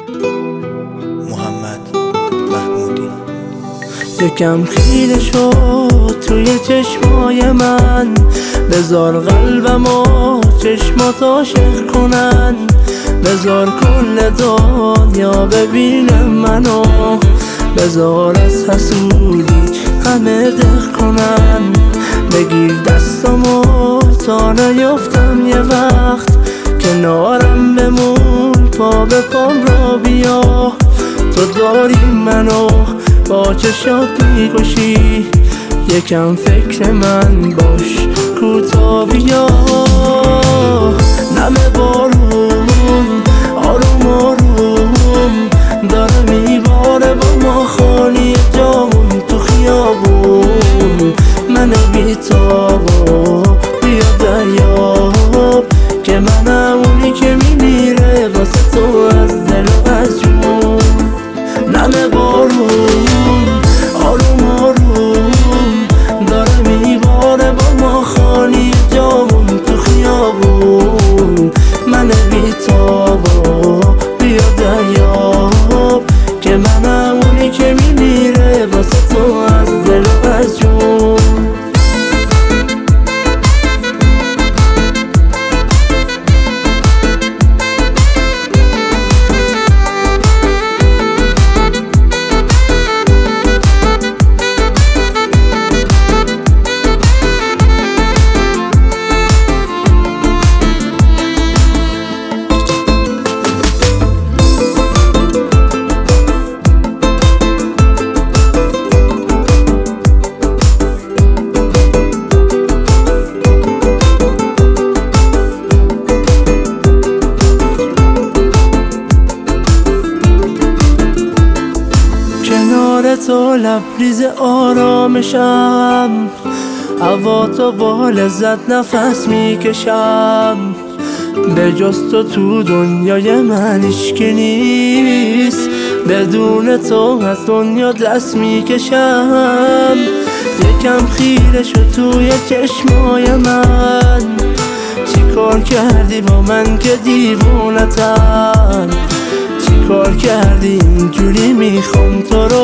محمد محمودی. یکم خیره شد توی چشمای من، بذار قلبمو چشمات عاشق کنن، بذار کل دنیا ببینه منو، بذار از حسودی همه دق کنن، بگیر دستمو تا نیفتم یه وقت، کنارم بمون پا به پام را بیا، تو داری منو با چشات میکشی، یکم فکر من باش کوتا بیا. نم بارون آروم آروم داره میباره با ما خالی جامون تو خیابون، من بیتابو بیا دریاب که منم اونی که میمیره واسه تو از دل و از جون. نم بارون آروم آروم داره میباره با ما خالی جامون تو خیابون، من بیتابو بیا دریاب که منم اونی که میمیره واسه تو از دل و از جون. کنار تو لبریز آرامشم، هوا تو با لذت نفس میکشم، به جز تو دنیای من هیچکی نیست، بدون تو از دنیا دست میکشم. یکم خیره شد توی چشمای من، چی کار کردی با من که دیوونتم، کار کردی اینجوری میخوام تو رو،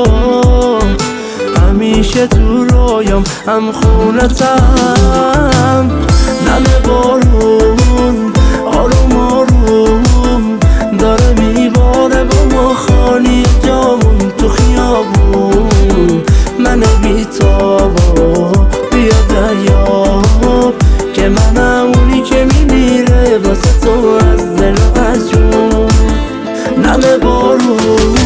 همیشه تو رویام هم خونتم. نم بارون آروم آروم داره میباره با ما خالی جامون تو خیابون، من بیتابو بیا دریاب که منم اونی که میمیره واسه تو از دل و از جون. نم بارون